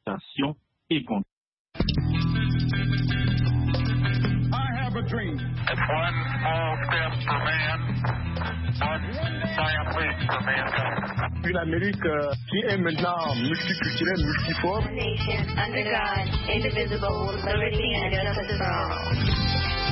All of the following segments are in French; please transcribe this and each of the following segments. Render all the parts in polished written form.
l'administration et contre. A dream. It's one small step for man, one giant leap for mankind. Une Amérique qui est maintenant multiculturelle, multiforme. A nation under God, indivisible, with liberty and justice for all.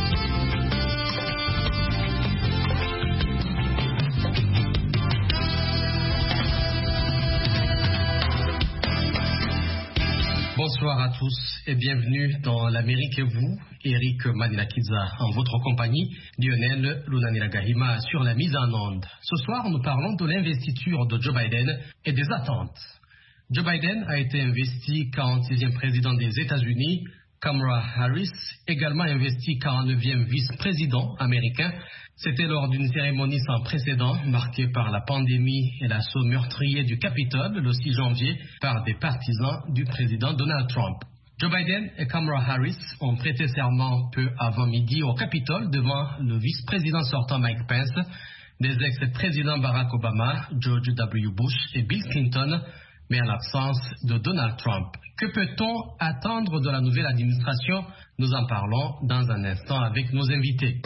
Bonsoir à tous et bienvenue dans l'Amérique et vous, Eric Madinakiza, en votre compagnie, Lionel Lunaniragahima sur la mise en onde. Ce soir, nous parlons de l'investiture de Joe Biden et des attentes. Joe Biden a été investi 46e président des États-Unis, Kamala Harris, également investi 49e vice-président américain. C'était lors d'une cérémonie sans précédent marquée par la pandémie et l'assaut meurtrier du Capitole le 6 janvier par des partisans du président Donald Trump. Joe Biden et Kamala Harris ont prêté serment peu avant midi au Capitole devant le vice-président sortant Mike Pence, des ex-présidents Barack Obama, George W. Bush et Bill Clinton, mais en l'absence de Donald Trump. Que peut-on attendre de la nouvelle administration? Nous en parlons dans un instant avec nos invités.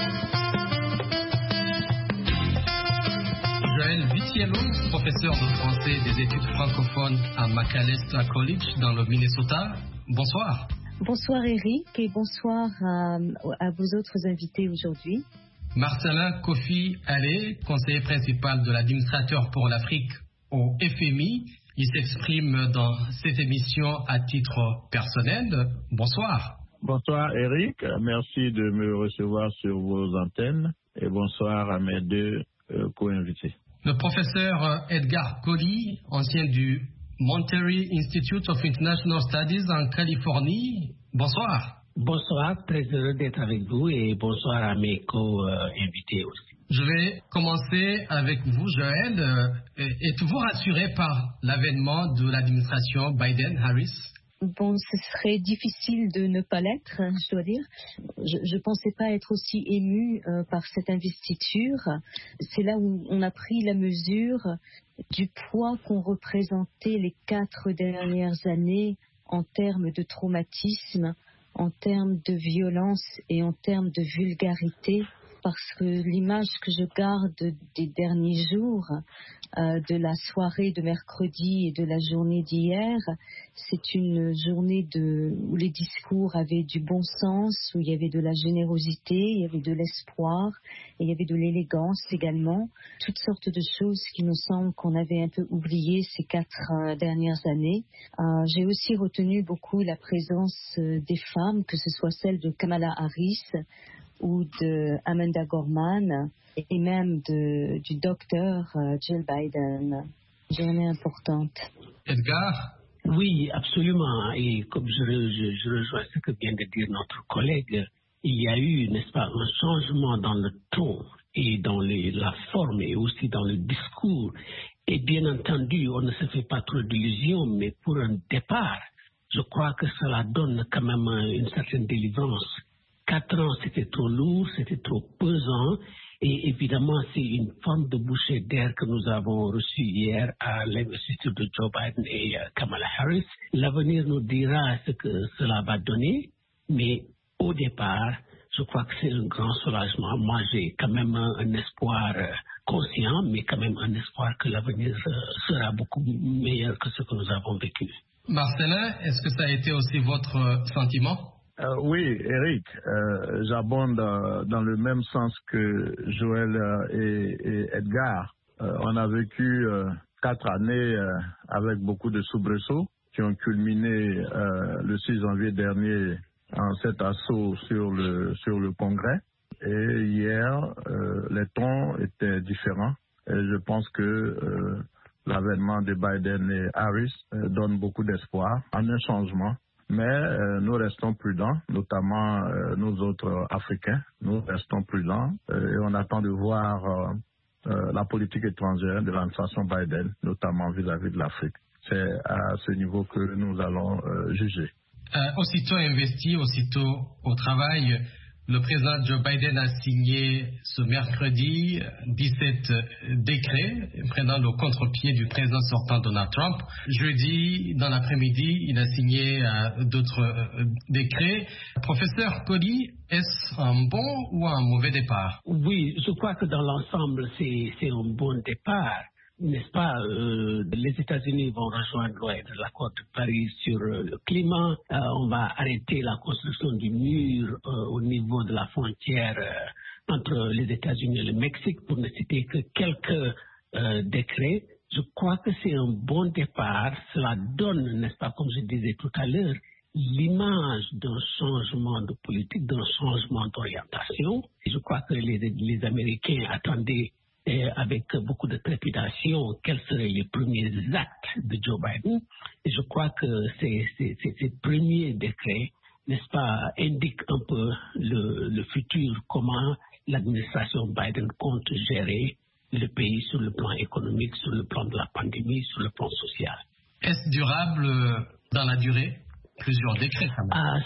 Joël Vitiello, professeur de français des études francophones à Macalester College dans le Minnesota. Bonsoir. Bonsoir Eric et bonsoir à vos autres invités aujourd'hui. Marcelin Kofi Allé, conseiller principal de l'administrateur pour l'Afrique au FMI. Il s'exprime dans cette émission à titre personnel. Bonsoir. Bonsoir Eric, merci de me recevoir sur vos antennes et bonsoir à mes deux co-invités. Le professeur Edgar Colley, ancien du Monterey Institute of International Studies en Californie. Bonsoir. Bonsoir, très heureux d'être avec vous et bonsoir à mes co-invités aussi. Je vais commencer avec vous, Joël. Êtes-vous rassuré par l'avènement de l'administration Biden-Harris? Bon, ce serait difficile de ne pas l'être, je dois dire. Je ne pensais pas être aussi émue par cette investiture. C'est là où on a pris la mesure du poids qu'ont représenté les 4 dernières années en termes de traumatisme, en termes de violence et en termes de vulgarité. Parce que l'image que je garde des derniers jours, de la soirée de mercredi et de la journée d'hier, c'est une journée où les discours avaient du bon sens, où il y avait de la générosité, il y avait de l'espoir, et il y avait de l'élégance également. Toutes sortes de choses qui me semblent qu'on avait un peu oubliées ces 4 dernières années. J'ai aussi retenu beaucoup la présence des femmes, que ce soit celle de Kamala Harris, ou de Amanda Gorman et même du docteur Jill Biden. Journée importante. Edgar? Oui, absolument. Et comme je rejoins ce que vient de dire notre collègue, il y a eu, n'est-ce pas, un changement dans le ton et dans la forme et aussi dans le discours. Et bien entendu, on ne se fait pas trop d'illusions, mais pour un départ, je crois que cela donne quand même une certaine délivrance. 4 ans, c'était trop lourd, c'était trop pesant. Et évidemment, c'est une forme de bouchée d'air que nous avons reçue hier à l'investiture de Joe Biden et Kamala Harris. L'avenir nous dira ce que cela va donner. Mais au départ, je crois que c'est un grand soulagement. Moi, j'ai quand même un espoir conscient, mais quand même un espoir que l'avenir sera beaucoup meilleur que ce que nous avons vécu. Marcelin, est-ce que ça a été aussi votre sentiment? Oui, Eric, j'abonde dans le même sens que Joël et Edgar. On a vécu 4 années avec beaucoup de soubresauts qui ont culminé le 6 janvier dernier en cet assaut sur le Congrès. Et hier, les tons étaient différents. Et je pense que l'avènement de Biden et Harris donne beaucoup d'espoir en un changement. Mais nous restons prudents, notamment nous autres Africains. Nous restons prudents et on attend de voir la politique étrangère de l'administration Biden, notamment vis-à-vis de l'Afrique. C'est à ce niveau que nous allons juger. Aussitôt investi, aussitôt au travail, Le président Joe Biden a signé ce mercredi 17 décrets prenant le contre-pied du président sortant Donald Trump. Jeudi, dans l'après-midi, il a signé d'autres décrets. Professeur Colli, est-ce un bon ou un mauvais départ? Oui, je crois que dans l'ensemble, c'est un bon départ. N'est-ce pas, les États-Unis vont rejoindre l'accord de Paris sur le climat. On va arrêter la construction du mur au niveau de la frontière entre les États-Unis et le Mexique, pour ne citer que quelques décrets. Je crois que c'est un bon départ. Cela donne, n'est-ce pas, comme je disais tout à l'heure, l'image d'un changement de politique, d'un changement d'orientation. Et je crois que les Américains attendaient avec beaucoup de trépidation quels seraient les premiers actes de Joe Biden. Et je crois que ces premiers décrets, n'est-ce pas, indiquent un peu le futur, comment l'administration Biden compte gérer le pays sur le plan économique, sur le plan de la pandémie, sur le plan social. Est-ce durable dans la durée? Plusieurs décrets, quand même.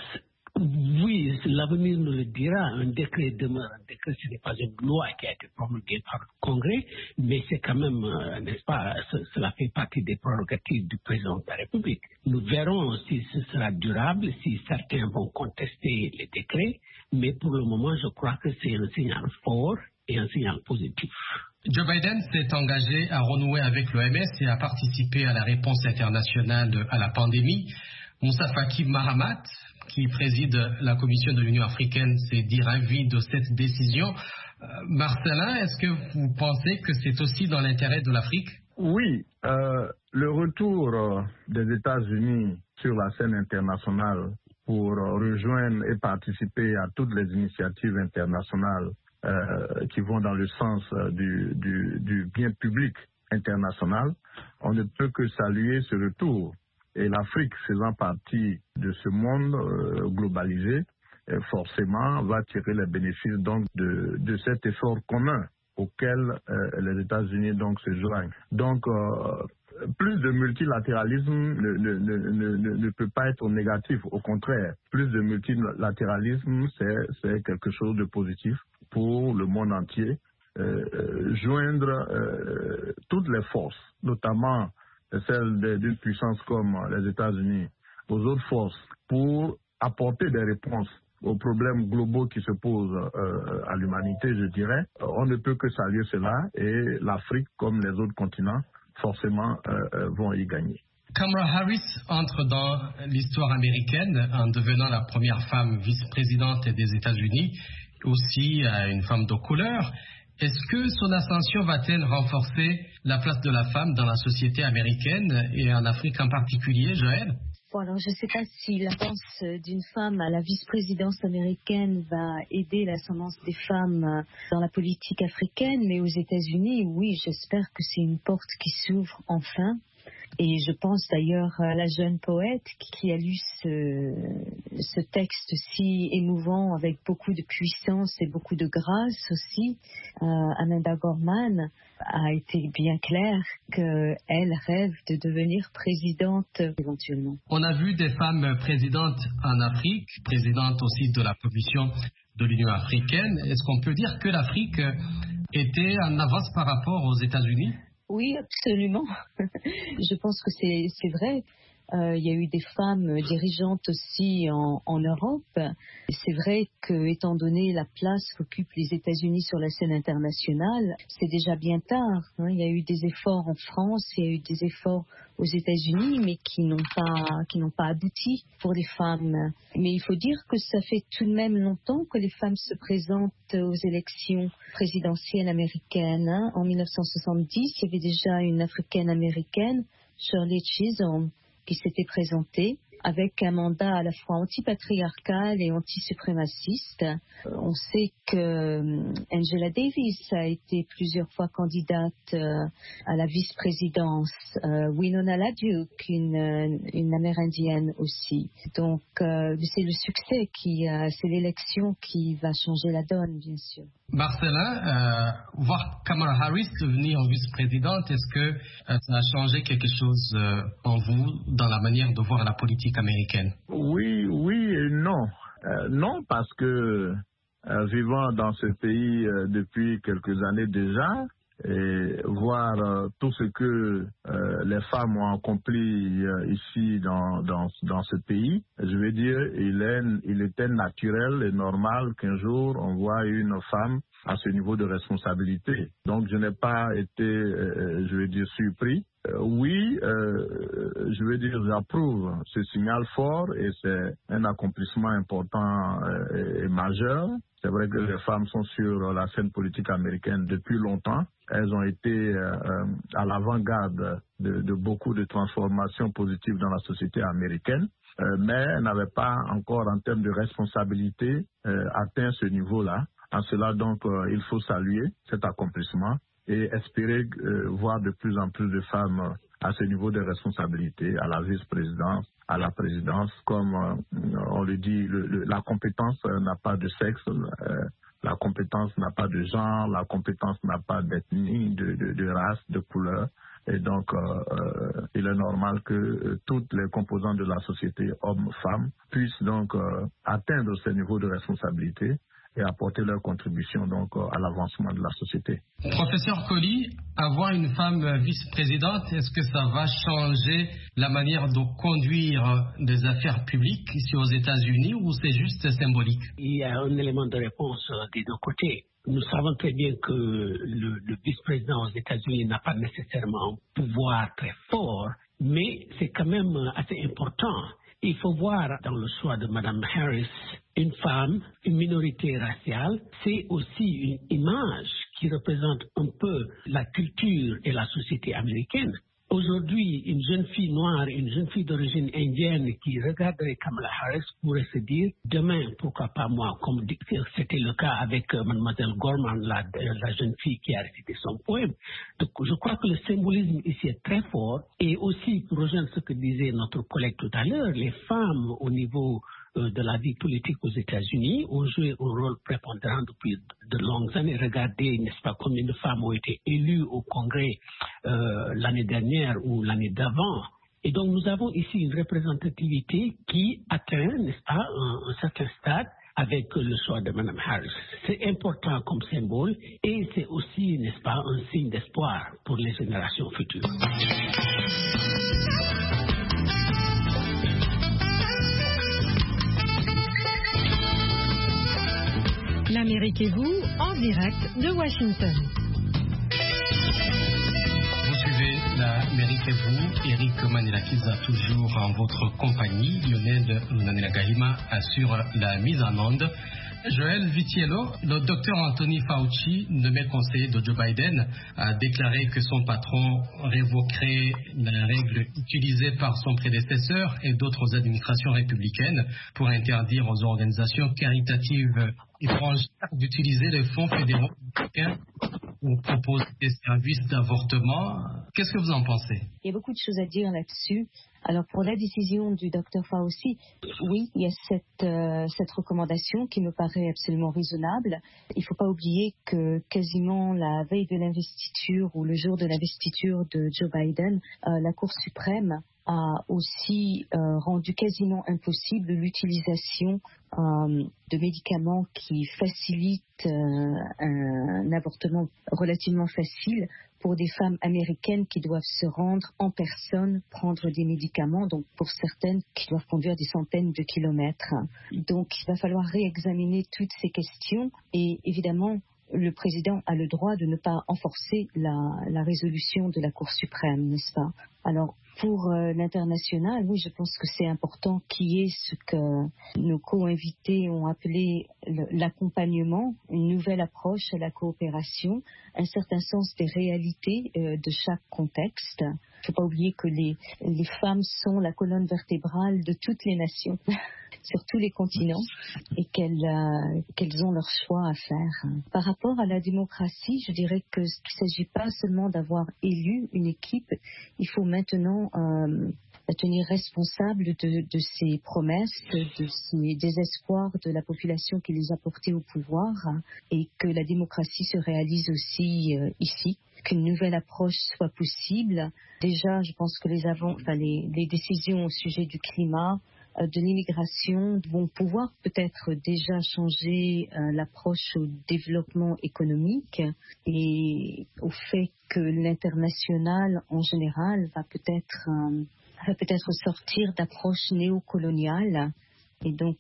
Oui, l'avenir nous le dira. Un décret demeure un décret. Ce n'est pas une loi qui a été promulguée par le Congrès, mais c'est quand même, n'est-ce pas, cela fait partie des prérogatives du président de la République. Nous verrons si ce sera durable, si certains vont contester les décrets, mais pour le moment, je crois que c'est un signal fort et un signal positif. Joe Biden s'est engagé à renouer avec l'OMS et à participer à la réponse internationale à la pandémie. Moussa Faki Mahamat, qui préside la Commission de l'Union africaine, s'est dit ravi de cette décision. Marcelin, est-ce que vous pensez que c'est aussi dans l'intérêt de l'Afrique? Oui, le retour des États-Unis sur la scène internationale pour rejoindre et participer à toutes les initiatives internationales qui vont dans le sens du bien public international, on ne peut que saluer ce retour. Et l'Afrique, faisant partie de ce monde globalisé, forcément va tirer les bénéfices donc de cet effort commun auquel les États-Unis donc se joignent. Donc plus de multilatéralisme ne peut pas être négatif. Au contraire, plus de multilatéralisme, c'est quelque chose de positif pour le monde entier. Joindre toutes les forces, notamment celles d'une puissance comme les États-Unis, aux autres forces, pour apporter des réponses aux problèmes globaux qui se posent à l'humanité, je dirais. On ne peut que saluer cela et l'Afrique, comme les autres continents, forcément vont y gagner. Kamala Harris entre dans l'histoire américaine en devenant la première femme vice-présidente des États-Unis, aussi une femme de couleur. Est-ce que son ascension va-t-elle renforcer la place de la femme dans la société américaine et en Afrique en particulier, Joël? Bon, alors je ne sais pas si l'avance d'une femme à la vice-présidence américaine va aider l'ascendance des femmes dans la politique africaine, mais aux États-Unis, oui, j'espère que c'est une porte qui s'ouvre enfin. Et je pense d'ailleurs à la jeune poète qui a lu ce texte si émouvant avec beaucoup de puissance et beaucoup de grâce aussi. Amanda Gorman a été bien claire qu'elle rêve de devenir présidente éventuellement. On a vu des femmes présidentes en Afrique, présidentes aussi de la Commission de l'Union africaine. Est-ce qu'on peut dire que l'Afrique était en avance par rapport aux États-Unis? Oui, absolument. Je pense que c'est vrai. Il y a eu des femmes dirigeantes aussi en Europe. C'est vrai que, étant donné la place qu'occupent les États-Unis sur la scène internationale, c'est déjà bien tard. Il y a eu des efforts en France, il y a eu des efforts aux États-Unis, mais qui n'ont pas abouti pour les femmes. Mais il faut dire que ça fait tout de même longtemps que les femmes se présentent aux élections présidentielles américaines. En 1970, il y avait déjà une Africaine-américaine, Shirley Chisholm, qui s'était présentée avec un mandat à la fois antipatriarcal et antisuprémaciste. On sait que Angela Davis a été plusieurs fois candidate à la vice-présidence. Winona LaDuke, une Amérindienne aussi. Donc c'est le succès c'est l'élection qui va changer la donne, bien sûr. Marcelin, voir Kamala Harris devenir vice-présidente, est-ce que ça a changé quelque chose en vous dans la manière de voir la politique américaine? Oui et non. Non, parce que vivant dans ce pays depuis quelques années déjà, et voir tout ce que les femmes ont accompli ici dans ce pays, je veux dire, il était naturel et normal qu'un jour on voit une femme à ce niveau de responsabilité. Donc je n'ai pas été, je veux dire, surpris. Oui, je veux dire, j'approuve ce signal fort et c'est un accomplissement important et majeur. C'est vrai que les femmes sont sur la scène politique américaine depuis longtemps. Elles ont été à l'avant-garde de beaucoup de transformations positives dans la société américaine, mais elles n'avaient pas encore, en termes de responsabilité, atteint ce niveau-là. En cela, donc, il faut saluer cet accomplissement et espérer voir de plus en plus de femmes à ce niveau de responsabilité, à la vice-présidence, à la présidence. Comme on le dit, la compétence n'a pas de sexe, la compétence n'a pas de genre, la compétence n'a pas d'ethnie, de race, de couleur. Et donc, il est normal que toutes les composantes de la société, hommes, femmes, puissent donc atteindre ce niveau de responsabilité et apporter leur contribution donc à l'avancement de la société. Professeur Colli, avoir une femme vice-présidente, est-ce que ça va changer la manière de conduire des affaires publiques ici aux États-Unis ou c'est juste symbolique? Il y a un élément de réponse des deux côtés. Nous savons très bien que le vice-président aux États-Unis n'a pas nécessairement un pouvoir très fort, mais c'est quand même assez important. Il faut voir dans le choix de Mme Harris, une femme, une minorité raciale, c'est aussi une image qui représente un peu la culture et la société américaine. Aujourd'hui, une jeune fille noire, une jeune fille d'origine indienne qui regarderait Kamala Harris pourrait se dire, demain, pourquoi pas moi, comme c'était le cas avec Mademoiselle Gorman, la jeune fille qui a récité son poème. Donc, je crois que le symbolisme ici est très fort. Et aussi, pour rejoindre ce que disait notre collègue tout à l'heure, les femmes au niveau de la vie politique aux États-Unis ont joué un rôle prépondérant depuis de longues années. Regardez, n'est-ce pas, combien de femmes ont été élues au Congrès l'année dernière ou l'année d'avant. Et donc, nous avons ici une représentativité qui atteint, n'est-ce pas, un certain stade avec le choix de Mme Harris. C'est important comme symbole et c'est aussi, n'est-ce pas, un signe d'espoir pour les générations futures. L'Amérique et vous, en direct de Washington. Vous suivez l'Amérique et vous, Eric Manilakiza, toujours en votre compagnie. Lionel Lunanila-Gahima assure la mise en onde. Joël Vitiello, le docteur Anthony Fauci, nommé conseiller de Joe Biden, a déclaré que son patron révoquerait la règle utilisée par son prédécesseur et d'autres administrations républicaines pour interdire aux organisations caritatives étrangères d'utiliser les fonds fédéraux américains pour proposer des services d'avortement. Qu'est-ce que vous en pensez? Il y a beaucoup de choses à dire là-dessus. Alors pour la décision du Dr Fauci, oui, il y a cette recommandation qui me paraît absolument raisonnable. Il ne faut pas oublier que quasiment la veille de l'investiture ou le jour de l'investiture de Joe Biden, la Cour suprême a aussi rendu quasiment impossible l'utilisation de médicaments qui facilitent un avortement relativement facile pour des femmes américaines qui doivent se rendre en personne prendre des médicaments, donc pour certaines qui doivent conduire des centaines de kilomètres. Donc il va falloir réexaminer toutes ces questions et évidemment le président a le droit de ne pas enforcer la résolution de la Cour suprême, n'est-ce pas? Alors, pour l'international, oui, je pense que c'est important qu'il y ait ce que nos co-invités ont appelé l'accompagnement, une nouvelle approche à la coopération, un certain sens des réalités de chaque contexte. Il ne faut pas oublier que les femmes sont la colonne vertébrale de toutes les nations, sur tous les continents, et qu'elles ont leur choix à faire. Par rapport à la démocratie, je dirais qu'il ne s'agit pas seulement d'avoir élu une équipe, il faut maintenant la tenir responsable de ses promesses, de ses désespoirs de la population qui les a portés au pouvoir, et que la démocratie se réalise aussi ici, qu'une nouvelle approche soit possible. Déjà, je pense que les décisions au sujet du climat, de l'immigration vont pouvoir peut-être déjà changer l'approche au développement économique et au fait que l'international en général va peut-être sortir d'approches néocoloniales. Et donc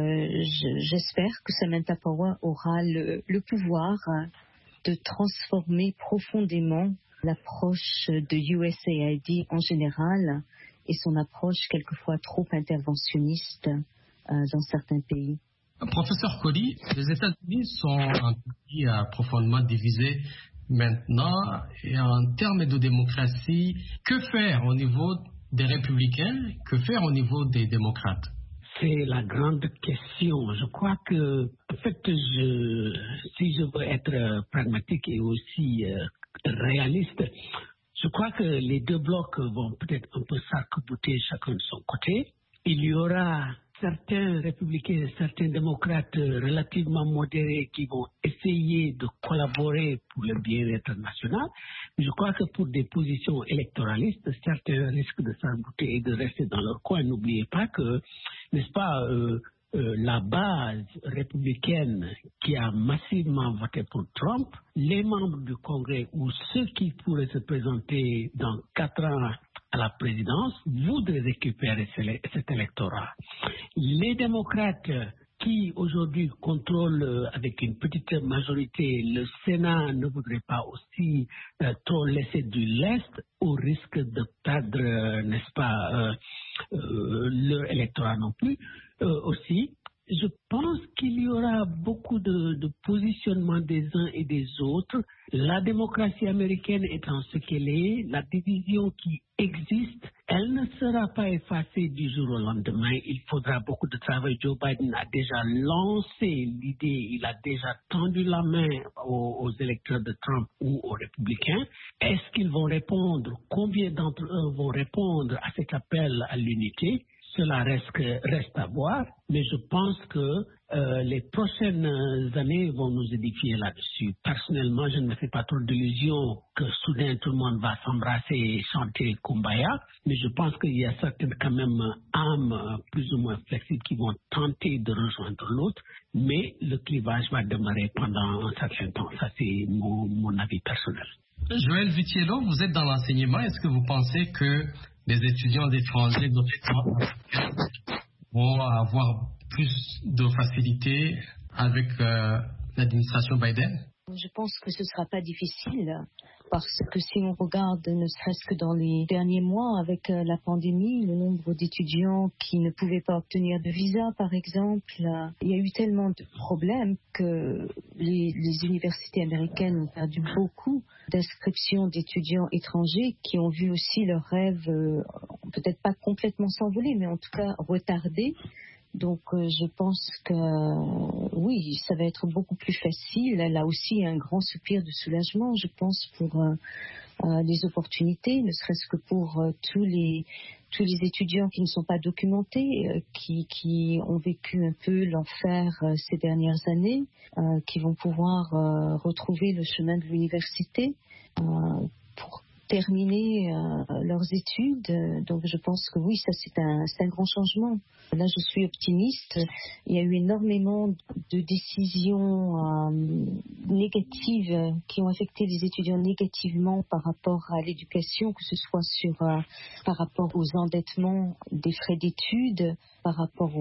j'espère que Samantha Power aura le pouvoir de transformer profondément l'approche de USAID en général et son approche quelquefois trop interventionniste dans certains pays. Professeur Colli, les États-Unis sont un pays profondément divisé maintenant. Et en termes de démocratie, que faire au niveau des républicains, que faire au niveau des démocrates? C'est la grande question. Je crois que, en fait, si je veux être pragmatique et aussi réaliste, je crois que les deux blocs vont peut-être un peu s'arc-bouter chacun de son côté. Il y aura certains républicains, certains démocrates relativement modérés qui vont essayer de collaborer pour le bien-être national. Je crois que pour des positions électoralistes, certains risquent de s'arc-bouter et de rester dans leur coin. N'oubliez pas que, n'est-ce pas, la base républicaine qui a massivement voté pour Trump, les membres du Congrès ou ceux qui pourraient se présenter dans 4 ans à la présidence voudraient récupérer cet électorat. Les démocrates qui aujourd'hui contrôlent avec une petite majorité le Sénat ne voudraient pas aussi trop laisser du lest au risque de perdre, n'est-ce pas, leur électorat non plus. Aussi, je pense qu'il y aura beaucoup de positionnement des uns et des autres. La démocratie américaine étant ce qu'elle est, la division qui existe, elle ne sera pas effacée du jour au lendemain. Il faudra beaucoup de travail. Joe Biden a déjà lancé l'idée, il a déjà tendu la main aux électeurs de Trump ou aux républicains. Est-ce qu'ils vont répondre? Combien d'entre eux vont répondre à cet appel à l'unité? Cela reste à voir, mais je pense que les prochaines années vont nous édifier là-dessus. Personnellement, je ne me fais pas trop d'illusions que soudain tout le monde va s'embrasser et chanter Kumbaya, mais je pense qu'il y a certaines quand même âmes plus ou moins flexibles qui vont tenter de rejoindre l'autre, mais le clivage va demeurer pendant un certain temps. Ça, c'est mon avis personnel. Joël Vitiello, vous êtes dans l'enseignement. Est-ce que vous pensez que les étudiants étrangers vont avoir plus de facilité avec l'administration Biden? Je pense que ce ne sera pas difficile parce que si on regarde ne serait-ce que dans les derniers mois avec la pandémie, le nombre d'étudiants qui ne pouvaient pas obtenir de visa par exemple, il y a eu tellement de problèmes que les universités américaines ont perdu beaucoup d'inscriptions d'étudiants étrangers qui ont vu aussi leurs rêves peut-être pas complètement s'envoler mais en tout cas retardés. Donc je pense que oui, ça va être beaucoup plus facile. Là aussi, un grand soupir de soulagement, je pense, pour les opportunités, ne serait-ce que pour tous les étudiants qui ne sont pas documentés, qui ont vécu un peu l'enfer ces dernières années, qui vont pouvoir retrouver le chemin de l'université pour terminer leurs études. Donc je pense que oui, ça c'est un grand changement. Là je suis optimiste. Il y a eu énormément de décisions négatives qui ont affecté les étudiants négativement par rapport à l'éducation, que ce soit par rapport aux endettements des frais d'études, par rapport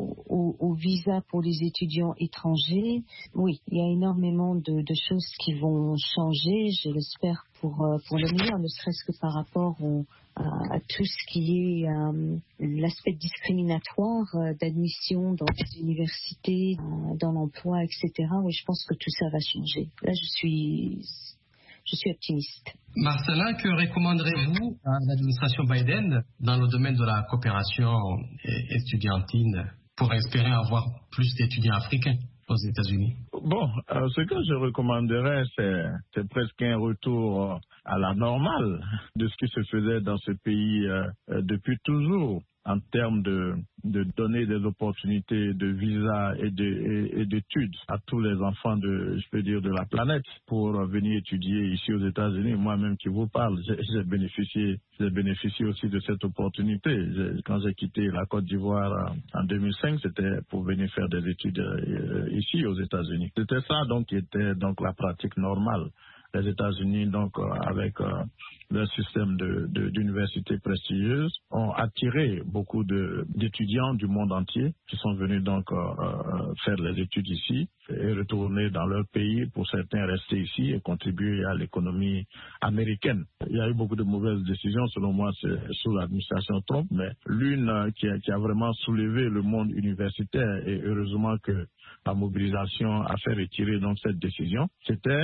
au visa pour les étudiants étrangers. Oui, il y a énormément de choses qui vont changer, je l'espère pour le meilleur, ne serait-ce que par rapport à tout ce qui est l'aspect discriminatoire d'admission dans les universités, dans l'emploi, etc. Oui, je pense que tout ça va changer. Là, je suis optimiste. Marcella, que recommanderez-vous à l'administration Biden dans le domaine de la coopération étudiantine pour espérer avoir plus d'étudiants africains aux États-Unis? Bon, ce que je recommanderais, c'est presque un retour à la normale de ce qui se faisait dans ce pays depuis toujours. en termes de donner des opportunités de visa et d'études à tous les enfants de la planète pour venir étudier ici aux États-Unis. Moi-même qui vous parle, j'ai bénéficié aussi de cette opportunité. Quand j'ai quitté la Côte d'Ivoire en 2005, c'était pour venir faire des études ici aux États-Unis. C'était ça donc qui était donc la pratique normale. Les États-Unis, donc, avec leur système d'universités prestigieuses, ont attiré beaucoup d'étudiants du monde entier qui sont venus donc faire les études ici et retourner dans leur pays, pour certains rester ici et contribuer à l'économie américaine. Il y a eu beaucoup de mauvaises décisions, selon moi, sous l'administration Trump, mais l'une qui a vraiment soulevé le monde universitaire, et heureusement que la mobilisation a fait retirer donc cette décision, c'était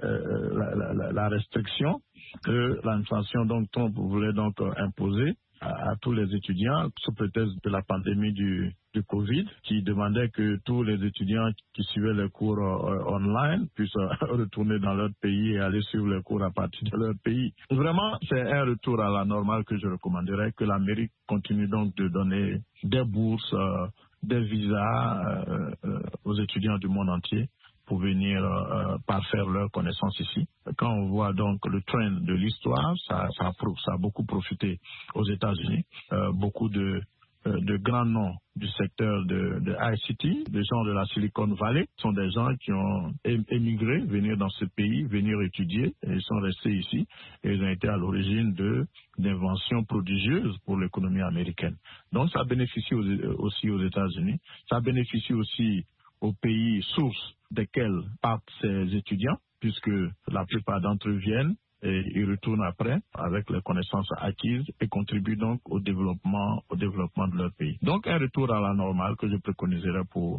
la restriction que l'administration donc Trump voulait donc imposer à tous les étudiants sous prétexte de la pandémie du Covid, qui demandait que tous les étudiants qui suivaient les cours online puissent retourner dans leur pays et aller suivre les cours à partir de leur pays. Vraiment, c'est un retour à la normale que je recommanderais, que l'Amérique continue donc de donner des bourses, des visas aux étudiants du monde entier pour venir parfaire leurs connaissances ici. Quand on voit donc le train de l'histoire, ça a beaucoup profité aux États-Unis. Beaucoup de grands noms du secteur de ICT, des gens de la Silicon Valley, sont des gens qui ont émigré, venir dans ce pays, venir étudier, et ils sont restés ici, et ils ont été à l'origine d'inventions prodigieuses pour l'économie américaine. Donc ça bénéficie aussi aux États-Unis, ça bénéficie aussi aux pays sources desquels partent ces étudiants, puisque la plupart d'entre eux viennent et ils retournent après avec les connaissances acquises et contribuent donc au développement de leur pays. Donc un retour à la normale que je préconiserais pour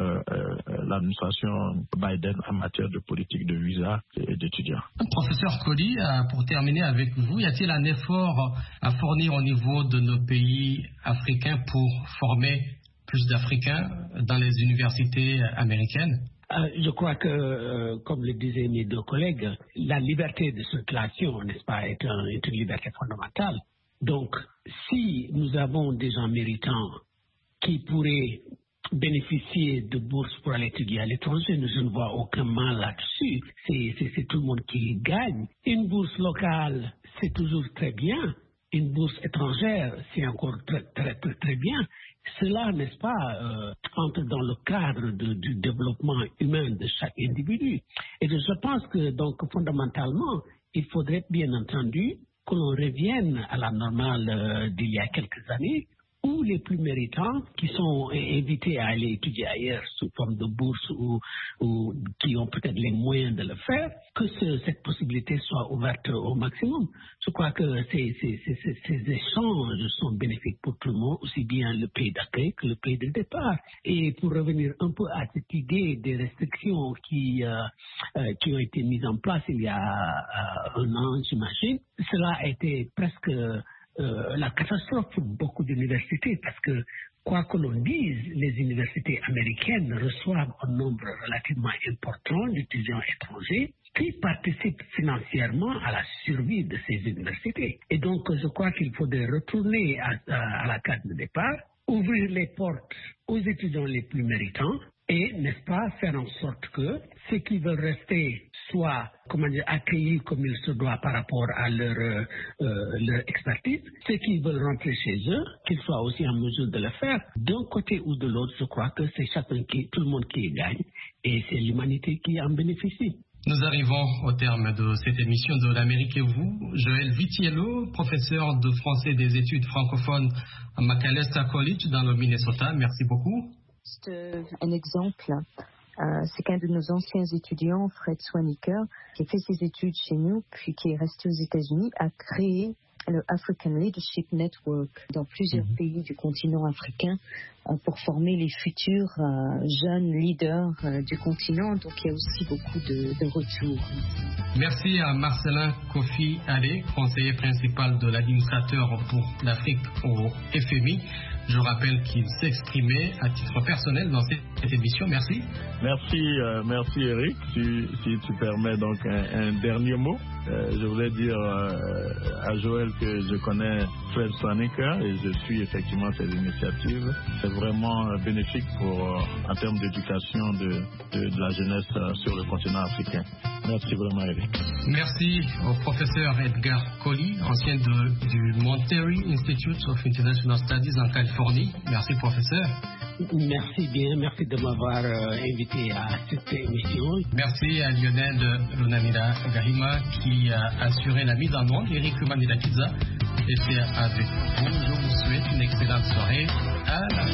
l'administration Biden en matière de politique de visa et d'étudiants. Professeur Coly, pour terminer avec vous, y a-t-il un effort à fournir au niveau de nos pays africains pour former plus d'Africains dans les universités américaines? Je crois que, comme le disaient mes deux collègues, la liberté de circulation, n'est-ce pas, est une liberté fondamentale. Donc, si nous avons des gens méritants qui pourraient bénéficier de bourses pour aller étudier à l'étranger, je ne vois aucun mal là-dessus. C'est tout le monde qui gagne. Une bourse locale, c'est toujours très bien. Une bourse étrangère, c'est encore très, très, très, très bien. Cela, n'est-ce pas, entre dans le cadre du développement humain de chaque individu. Et je pense que, donc, fondamentalement, il faudrait bien entendu que l'on revienne à la normale d'il y a quelques années, où les plus méritants, qui sont invités à aller étudier ailleurs sous forme de bourse ou qui ont peut-être les moyens de le faire, que cette possibilité soit ouverte au maximum. Je crois que ces échanges sont bénéfiques pour tout le monde, aussi bien le pays d'accueil que le pays de départ. Et pour revenir un peu à cette idée des restrictions qui ont été mises en place il y a un an, j'imagine, cela a été presque la catastrophe pour beaucoup d'universités, parce que, quoi que l'on dise, les universités américaines reçoivent un nombre relativement important d'étudiants étrangers qui participent financièrement à la survie de ces universités. Et donc, je crois qu'il faudrait retourner à la case de départ, ouvrir les portes aux étudiants les plus méritants et, n'est-ce pas, faire en sorte que ceux qui veulent rester soient, accueillis comme il se doit par rapport à leur expertise. Ceux qui veulent rentrer chez eux, qu'ils soient aussi en mesure de le faire. D'un côté ou de l'autre, je crois que c'est tout le monde qui gagne et c'est l'humanité qui en bénéficie. Nous arrivons au terme de cette émission de l'Amérique et vous. Joël Vitiello, professeur de français des études francophones à Macalester College dans le Minnesota. Merci beaucoup. C'est un exemple. C'est qu'un de nos anciens étudiants, Fred Swaniker, qui a fait ses études chez nous, puis qui est resté aux États-Unis, a créé le African Leadership Network dans plusieurs pays du continent africain pour former les futurs jeunes leaders du continent. Donc il y a aussi beaucoup de retours. Merci à Marcelin Kofi Adé, conseiller principal de l'administrateur pour l'Afrique au FMI. Je rappelle qu'il s'exprimait à titre personnel dans cette émission. Merci. Merci Eric. Si tu permets donc un dernier mot. Je voulais dire à Joël que je connais Fred Swaniker et je suis effectivement cette initiative. C'est vraiment bénéfique en termes d'éducation de la jeunesse sur le continent africain. Merci vraiment, Eric. Merci au professeur Edgar Colley, ancien du Monterey Institute of International Studies en Californie. Merci, professeur. Merci bien, merci de m'avoir invité à cette émission. Merci à Lionel Lunanira Gahima qui a assuré la mise en onde. Eric Manirakiza était avec vous. Je vous souhaite une excellente soirée. À la